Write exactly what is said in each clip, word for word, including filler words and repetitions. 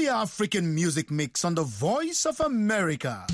the African music mix on the Voice of America.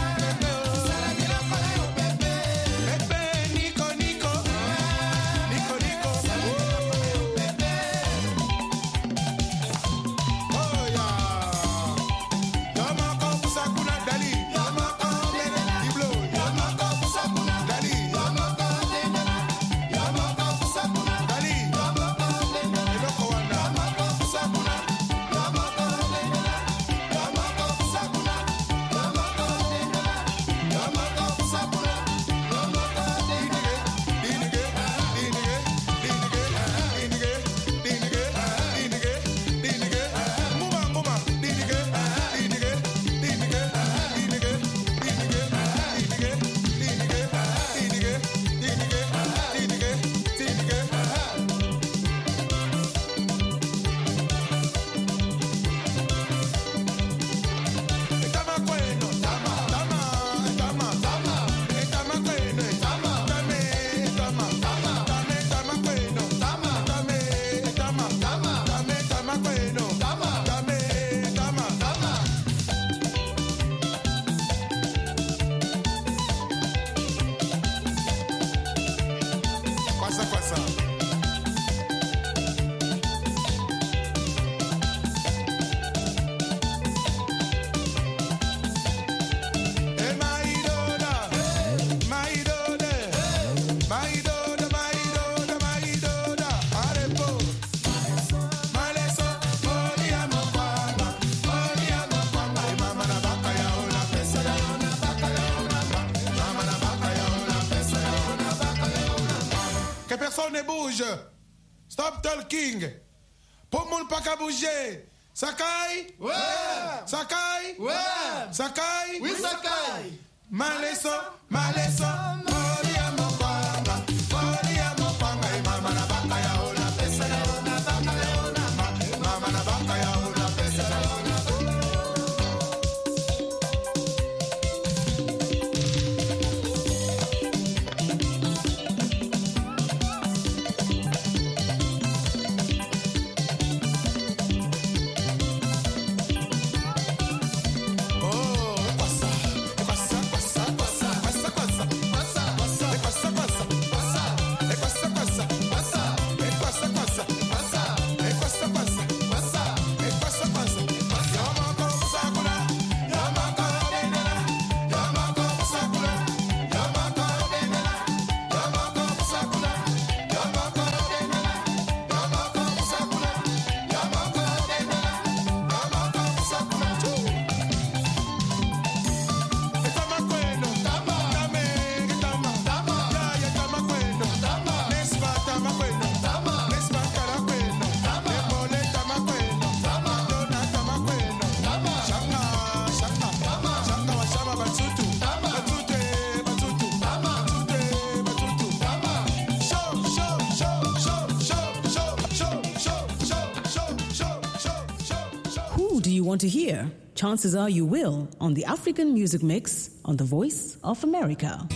Nico, bouge. Stop talking. Pour moun pas qu'à bouger. Sakai? Ouais. Sakai? Ouais. Sakai? Oui, Sakai. Maleso, maleso. Mori amokwanga. Mori amokwanga. Mama na baka ya ona pesa na ona baka ya ona. Mama na baka ya ona pesa na ona. Want to hear? Chances are you will on the African Music Mix on The Voice of America.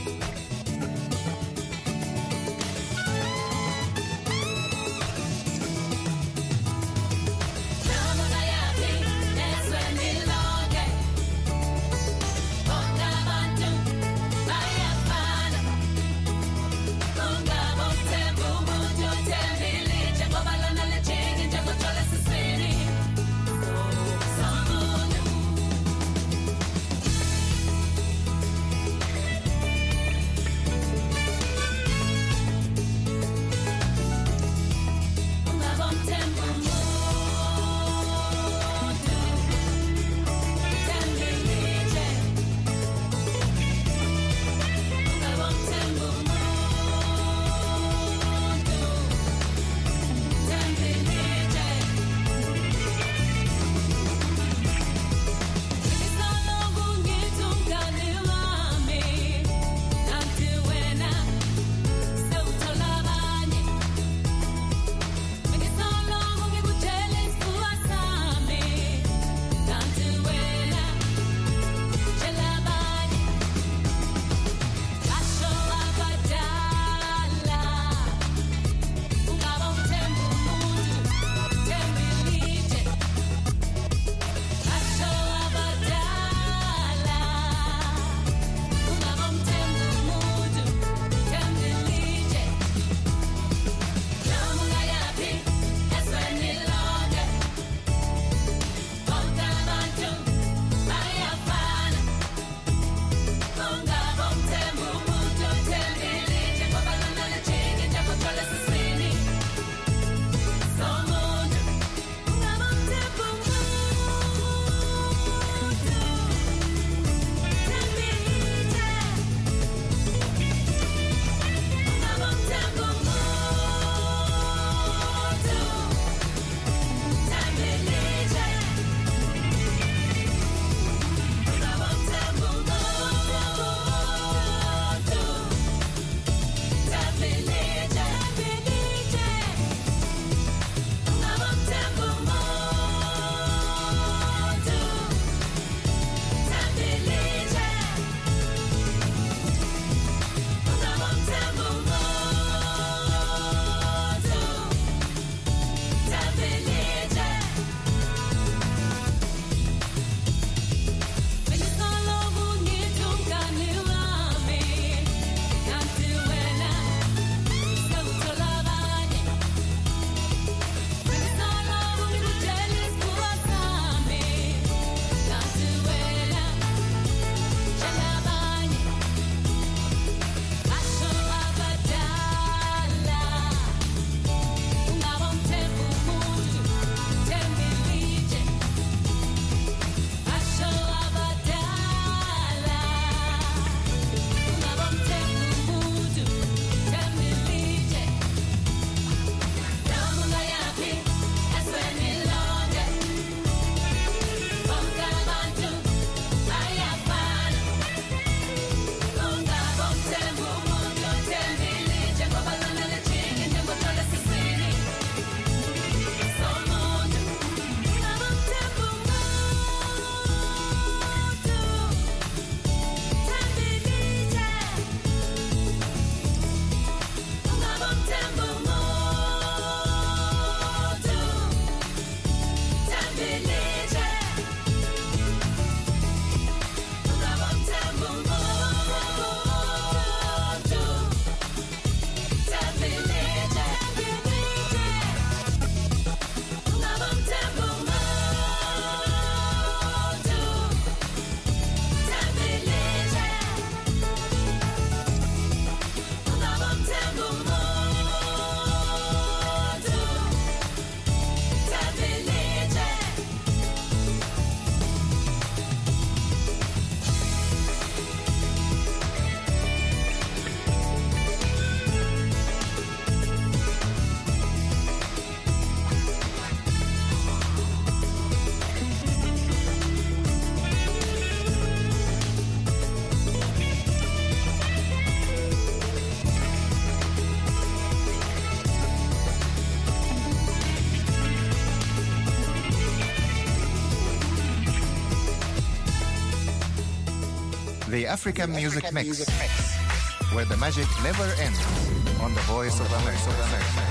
African Music Mix, where the magic never ends on the Voice of America.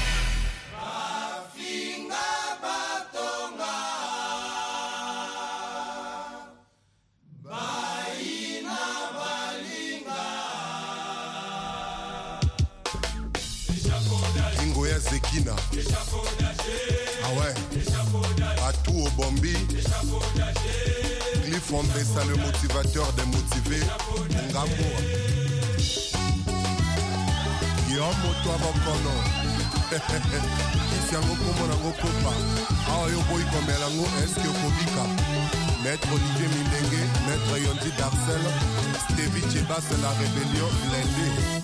Zekina. Ah ouais. Atou au Bombi. Cliff Ondessa, le motivateur des motivés. Ngamboa. Guillaume Moto Abokono. Siango Komo Nango Kopa. Ah yo boy Komelango, est-ce que Kobika? Maître Olivier Mindenge, Maître Yondi Darcel, Stevie Chebas, la rébellion blindée.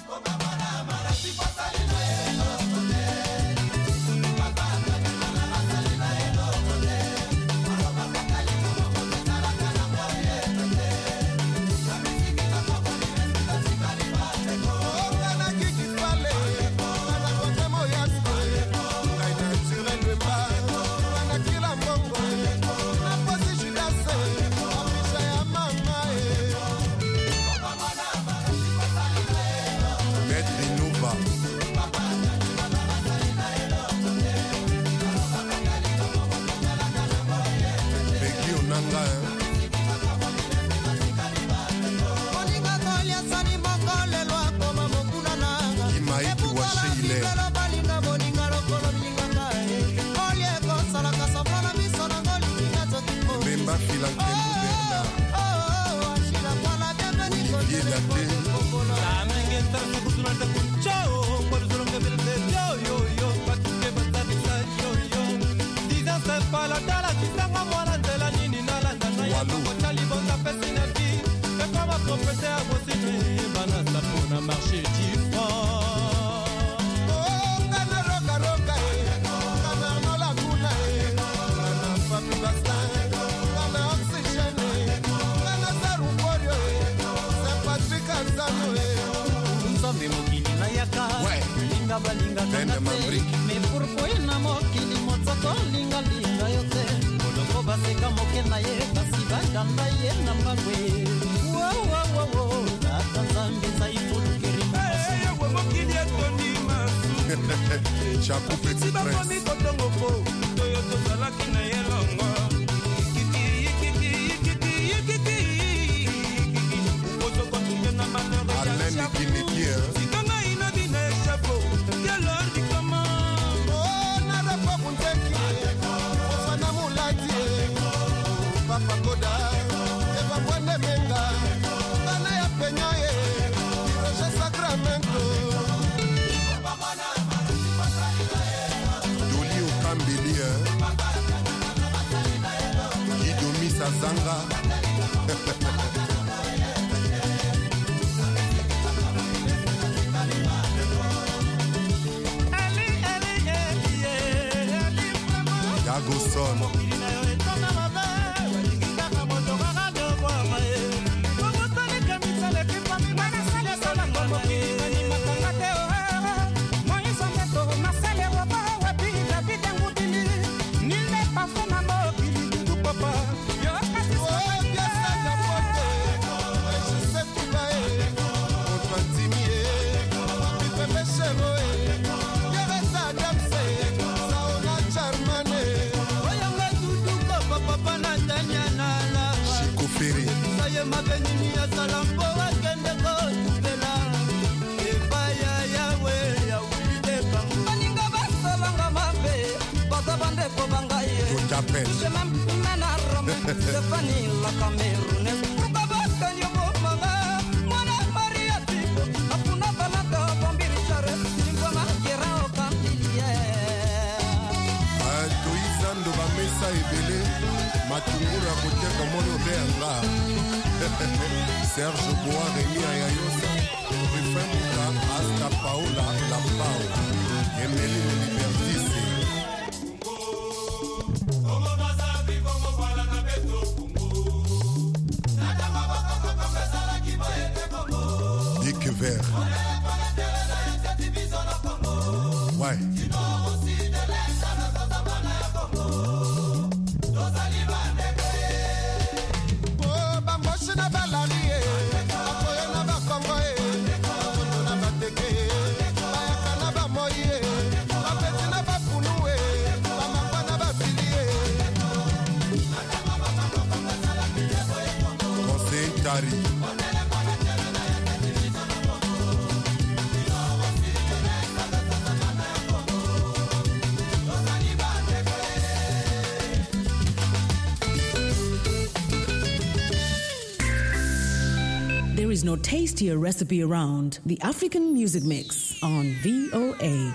Serge Bois, Rémi Ayayosa, Rufin Mouka, Asta Paola, La Pau, Emeline Libertice. Dick Vert. Ouais. Oh, bamboche na balari. Mari. There is no tastier recipe around. The African Music Mix on V O A.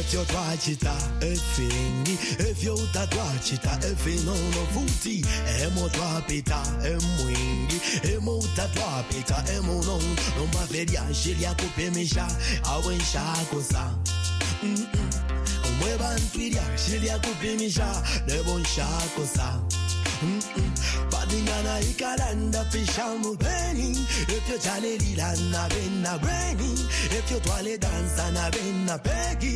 if you watch it, if you if you watch it, if you know no footy, emo drop it, emo wingi, emo drop it, emo no no ma vedi angelia coupe misha, awen shakosa. Umwe bantwiri angelia coupe misha, de bon shakosa. Badingana ikalanda pishamu beni. If you chale lila na bena brainy. If you twale dansa na bena peggy.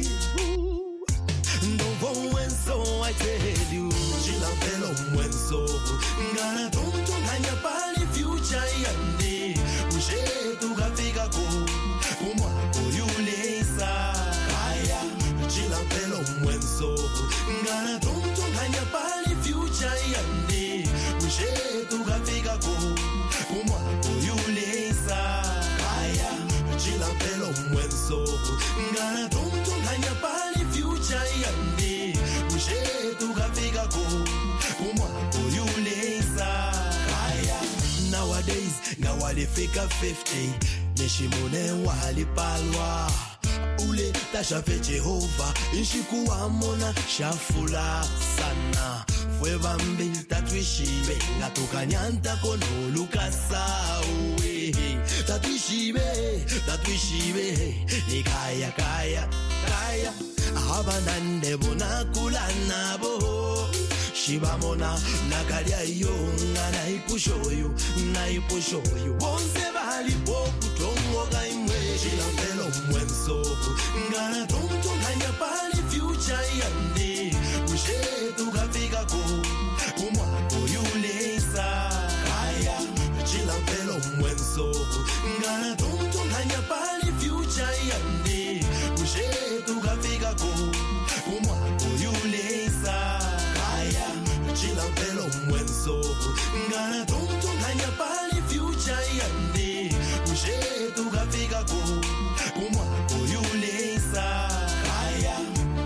Don't go when so I tell you. Chila pelo when so. Ngana tonto kanya pali future yande. Ushe tu gafika ko. Umwa ko yulesa. Kaya. Chila pelo when so. Ngana tonto kanya pali future yande. Tu gafika ko umwa uyulesa kaya chila pelo mwenso ngana tonto kanya pali future yande ushe tu gafika ko umwa uyulesa kaya. Nowadays ngawalifika fifty nishimune walipalwa ule tashafe Jehova inshikuwa mona shafula sana fue bambi tatuishibe ngatukanyanta kono lukasawe tatuishibe tatuishibe ni kaya kaya kaya abanande bona kulana bo shibamona nakalia yo ngana ipushoyo na ipushoyo bonse bali boku tongo gaimwe shilambelo mwenso ngana tonto kanya pali future yande ushe tukafika ko umwa ko yulesa kaya shilambelo mwenso ngana tonto kanya pali future yande ushe tukafika ko umwa ko yulesa kaya shilambelo mwenso ngana tonto kanya pali future yande ushe tukafika ko umwa ko yulesa kaya.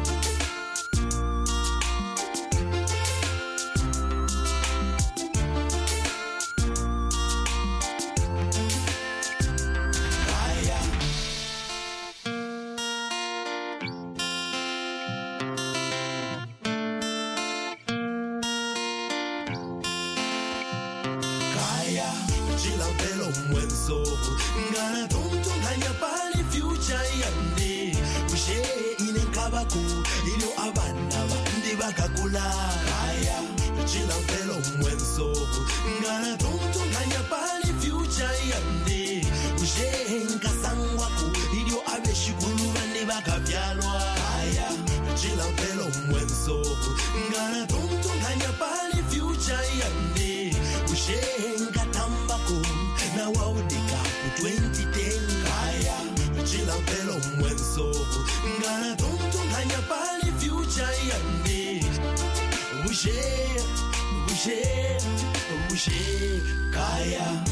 Ngana tonto kanya pali future yande ushe inenkabako ilio abana bandi bakakula kaya chila pelo mwenso ngana tonto kanya pali future yande ushe nkasangwako ilio abeshikulu bandi bakabyalwa kaya chila pelo mwenso ngana tonto kanya pali future yande ushe nkatambako na waudika twenty ten kaya chila pelo mwenso ngana tonto kanya pali future yande ushe ushe ushe kaya.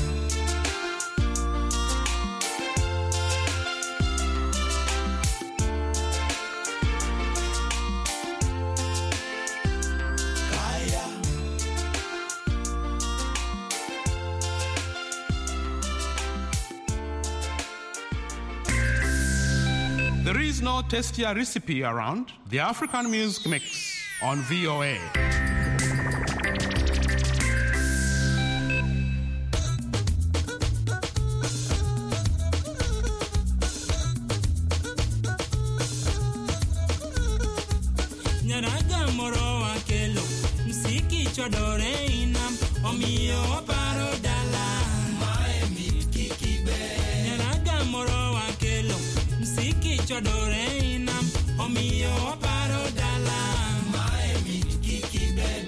There is no tastier recipe around. The African Music Mix on V O A. Nyaraga moro akelo msiki chodore inam omio parodala mae milki kibe. Nyaraga moro akelo msiki chodore inam omio parodala mae milki kibe.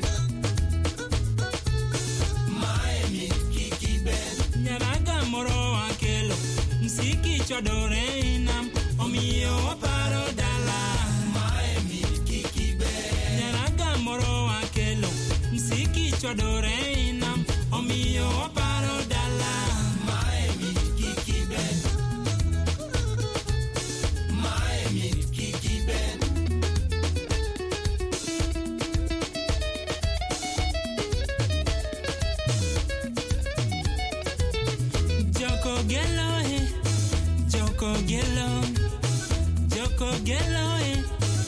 Mae milki kibe. Nyaraga moro akelo msiki chodore inam omio parodala mae milki kibe. Nyaraga moro akelo msiki chodore inam omio parodala mae milki kibe. Mae milki kibe. Joko gelo he, Joko gelo, Joko gelo he,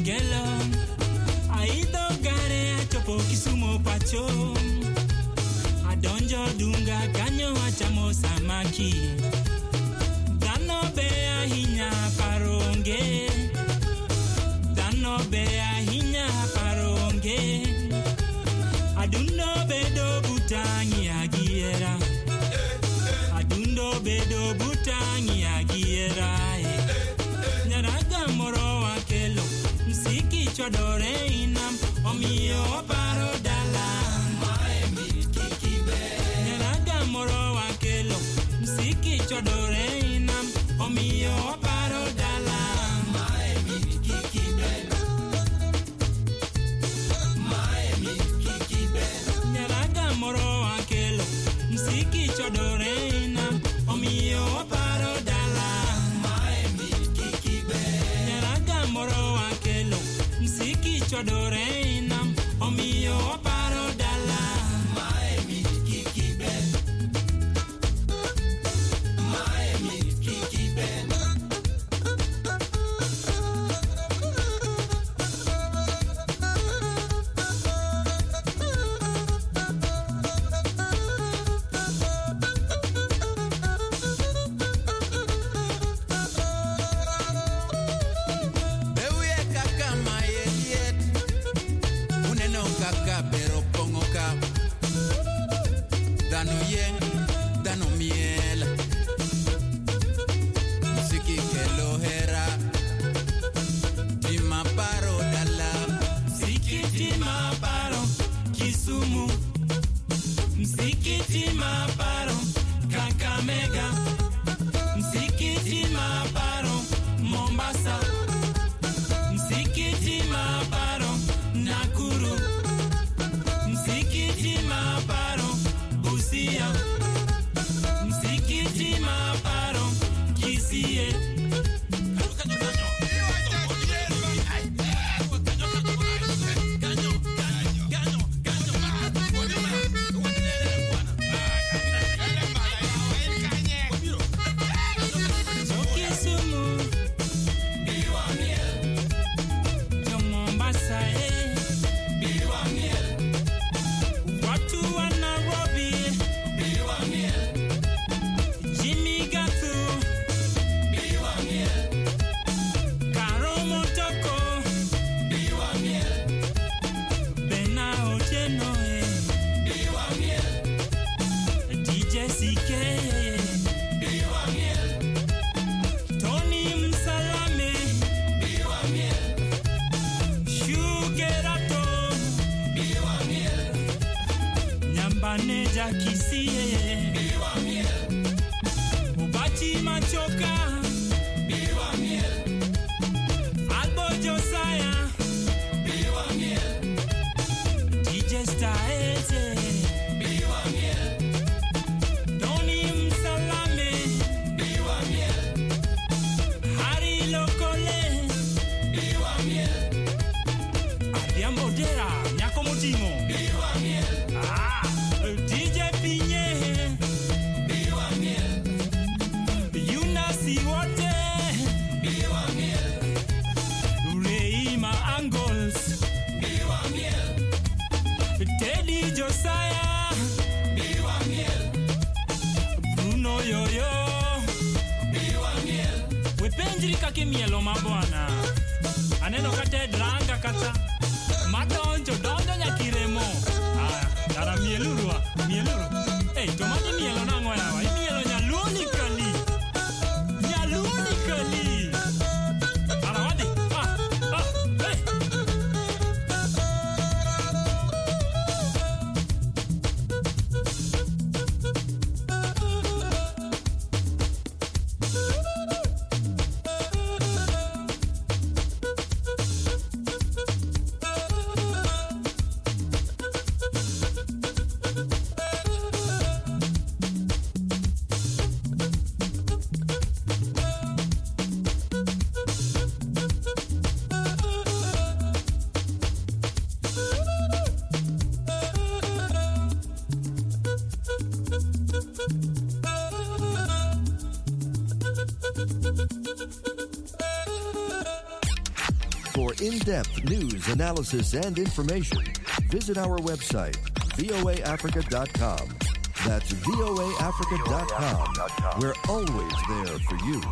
Ogelo Aido gare chopo Kisumo pacho Adonjo dunga kanyo achamo samaki Dano bea hinya paronge Dano bea hinya paronge Adundo bedo butangi agiera Adundo bedo butangi agiera Nyaraga moro wakelo Msiki chodore inam Omio paro dala Maemi kikibe Nyaraga moro wakelo Msiki chodore inam Omio paro dala Maemi kikibe Maemi kikibe Nyaraga moro wakelo Msiki chodore inam Omio paro dala Maemi kikibe Nyaraga moro wakelo Msiki chodore inam Omio paro dala Maemi kikibe Maemi kikibe Bewe kaka mayeliet Uneno kaka bero pongo ka Dano yen, dano miel Musiki kelo hera Tima paro dala Msikiti maparo Kisumu Msikiti maparo Kakamega Msikiti maparo Mombasa Msikiti maparo Nakuru Msikiti maparo Busia Msikiti maparo Kisie Kisumu Biwa miel Yo Mombasa eh Biwa miel Watu wa Nairobi Biwa miel Jimmy Gatu Biwa miel Karo Motoko Biwa miel Bena Otieno eh Biwa miel D J C K Biwa miel Tony Msalame Biwa miel Shugerato Biwa miel Nyambaneja Kisie Biwa miel Ubachi Machoka Biwa miel Albo Josiah Biwa miel D J Staeze Biwa miel Tony Msalame Biwa miel Hari Lokole Biwa miel Adiambo Dera Nyako Motimo Biwa miel Ah D J Pinye Biwa miel Yuna Siwote Biwa miel Reima Angles Biwa miel Teddy Josiah Biwa miel Bruno Yoyo Biwa miel Wepenjiri kake mielo mabwana Aneno kate dranga kata Matonjo donjo nyakiremo Ah, dara mielurua Mieluru Hey, tomaji mielo nango yawa Imielo nyaluni kali Nyaluni kali Arawadi Ah, ah, hey For in-depth news, analysis, and information, visit our website, V O A Africa dot com. That's V O A Africa dot com. We're always there for you.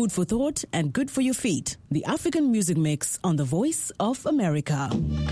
food for thought and good for your feet. The African Music Mix on the Voice of America.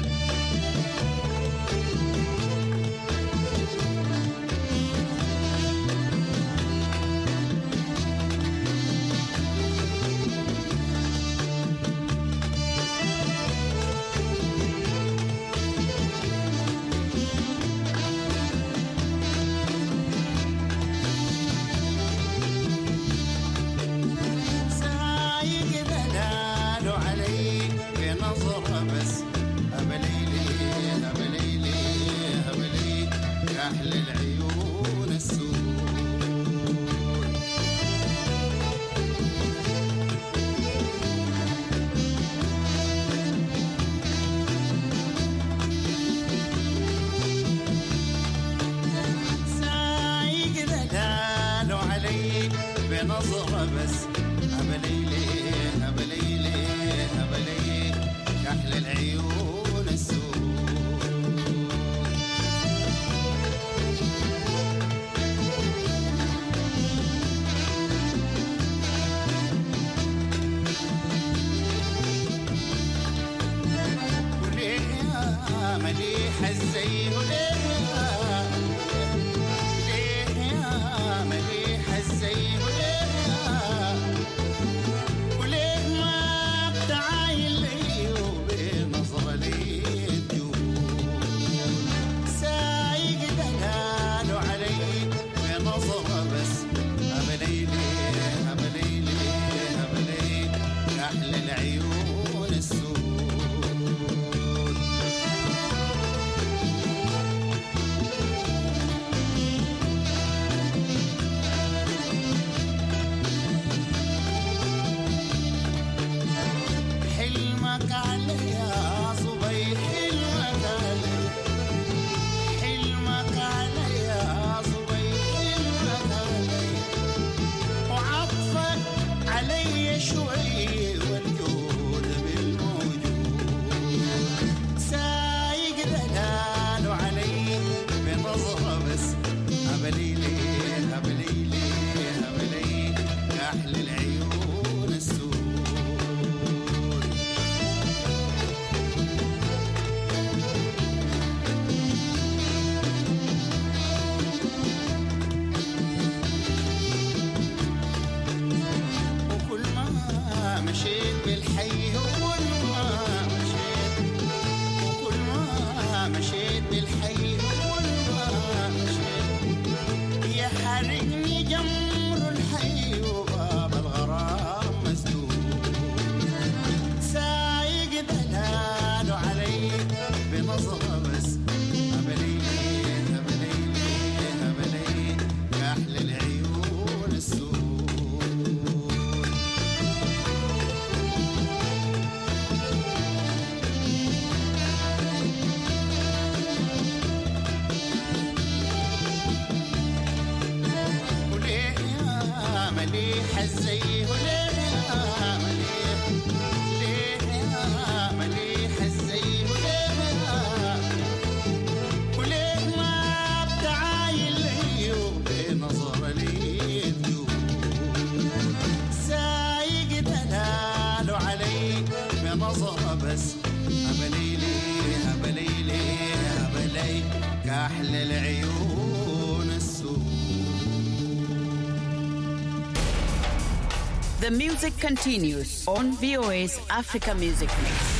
The music continues on V O A's Africa Music Mix.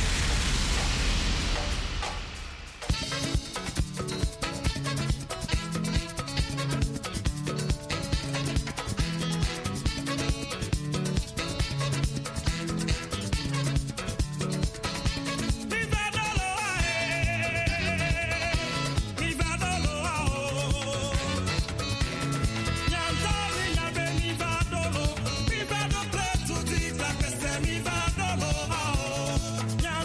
Yeah.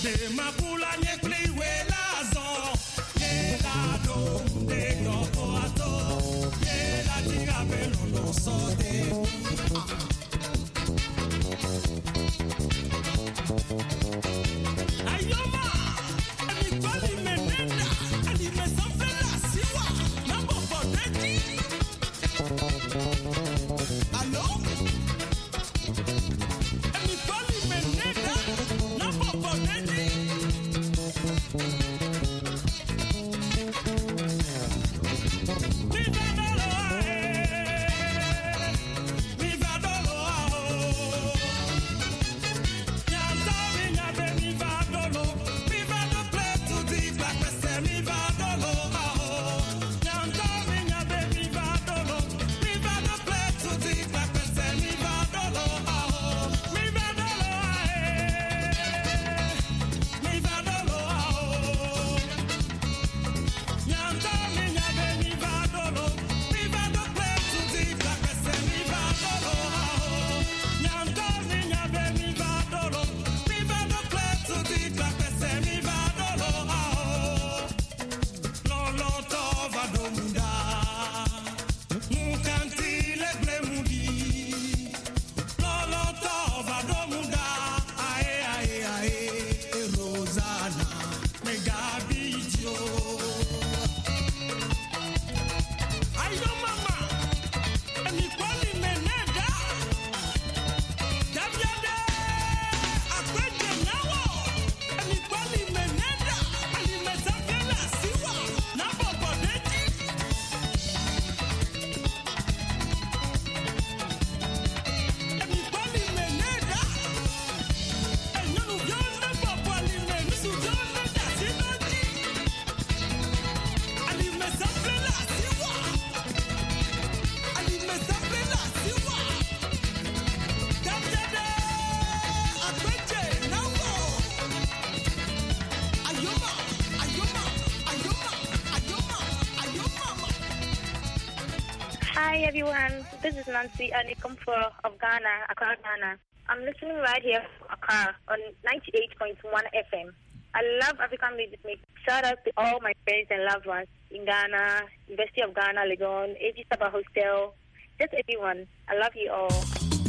Hi everyone, this is Nancy Anikomfo of Ghana, Accra, Ghana. I'm listening right here from Accra on ninety-eight point one F M. I love African music mix. Shout out to all my friends and loved ones in Ghana, University of Ghana, Legon, A G Saba Hostel, just everyone. I love you all.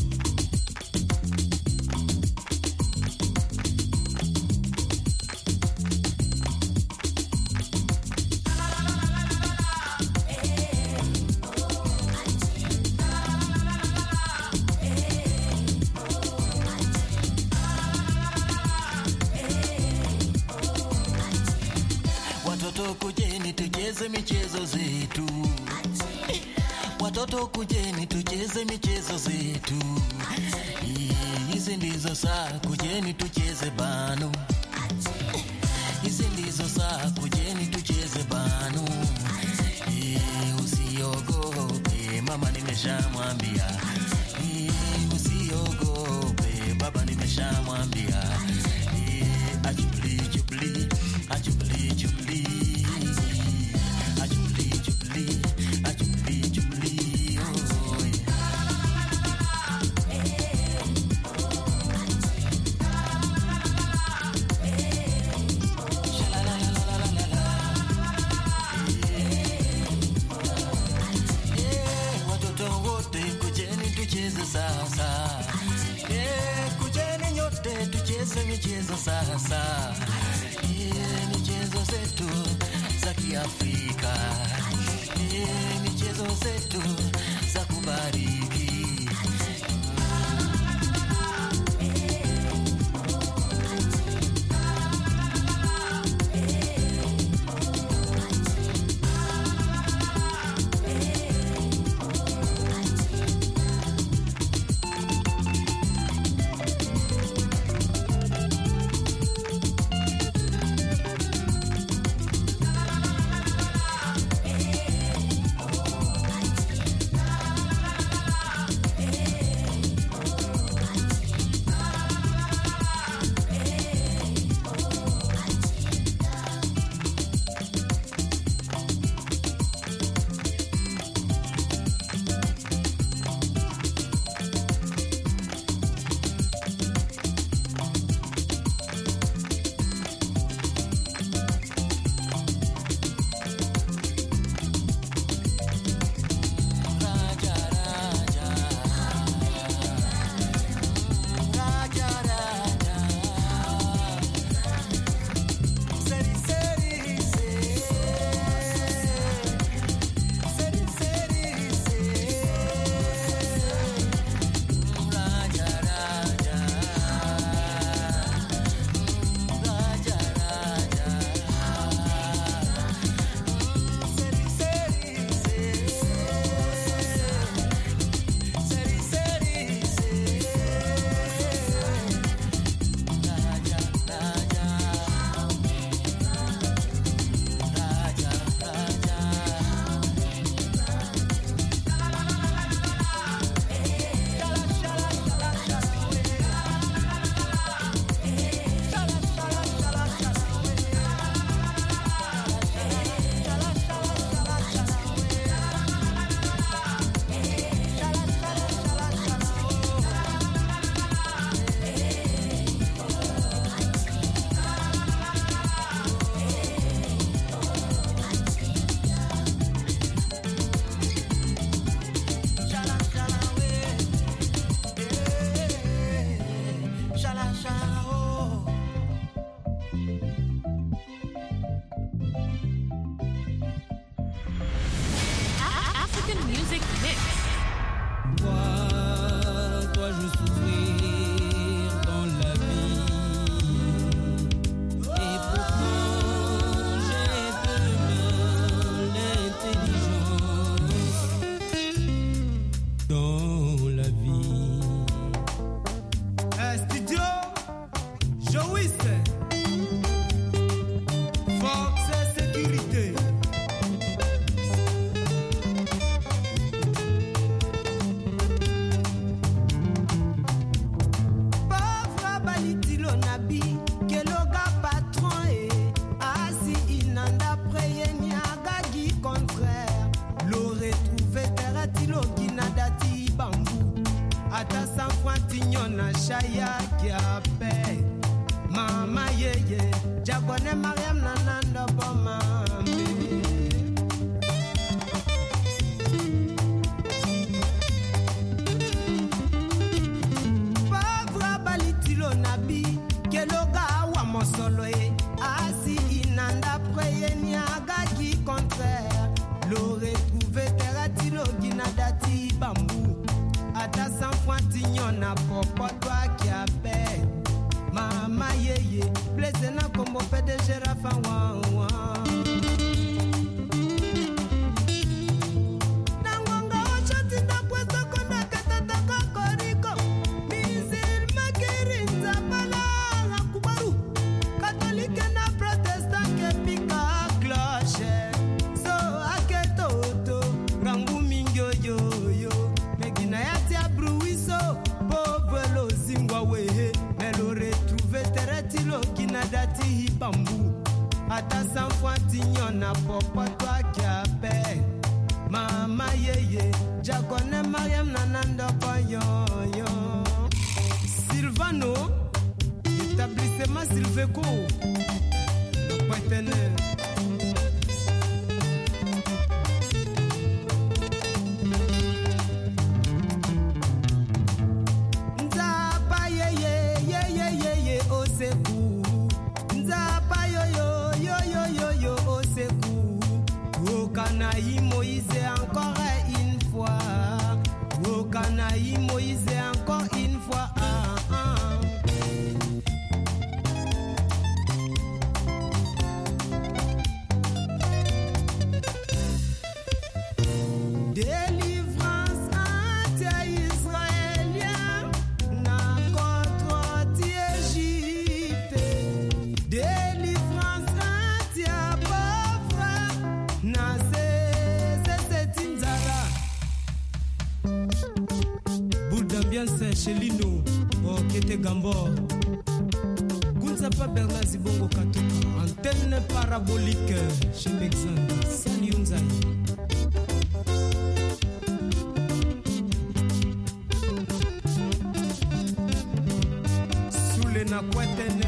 Watoto kujeni tucheze michezo zetu. Watoto kujeni tucheze michezo zetu. Hizi ndizo saa kujeni tucheze bano. Hizi ndizo saa kujeni tucheze bano. Usiogope mama nimeshamwambia. Usiogope baba nimeshamwambia. Ajubli jubli ajubli jubli ajubli jubli ajubli jubli oh yeah. Watoto wote kujeni tucheze sasa. Yeah, kujeni nyote tucheze michezo sasa. Yeah, michezo zetu za Kiafrika. Yeah, michezo zetu za kubariki. mosolo e asi inanda preye niaga qui contraire le retrouver terati logi na dati bambou ata sans fointignon na popo toi qui appelle mama yeye blessé na kombo P D G Rafa wa wa dati bambou ata sans fointignon na popo toi qui appelle mama yeye jakone Mariam nanando yo yo Silvano établissement Silveco partenaire Nzapa yeye yeye yeye oseku Okanaï Moïse encore une fois. Okanaï Moïse encore une fois. Ah, ah. Délivrance anti-israélien na contre Égypte. Délivrance anti-pauvre na chez Lino, oh Kete Gambor, Gunzapa Bernard Zibongo Katoka, antenne parabolique chez Alexandre, Sali Unzai. Soule na Kwetene.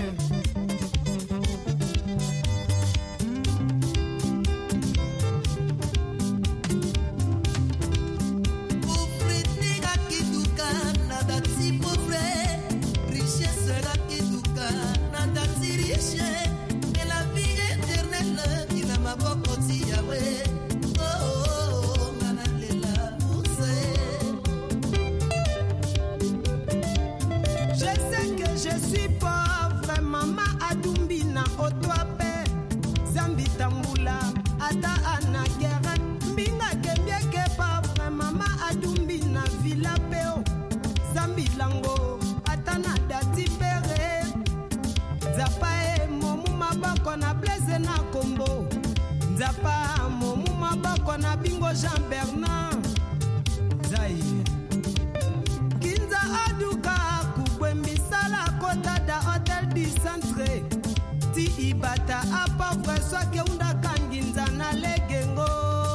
Nzapa momu mabako na bingo Jean Bernard Zai Kinza aduka kukwembisala kota da hotel du centre Ti ibata apa vreswa ke unda kanginza na legengo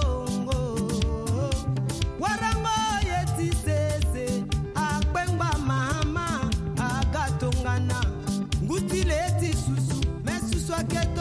Warango yeti sese akpengba mahama agatongana Ngutile eti susu mesusu ake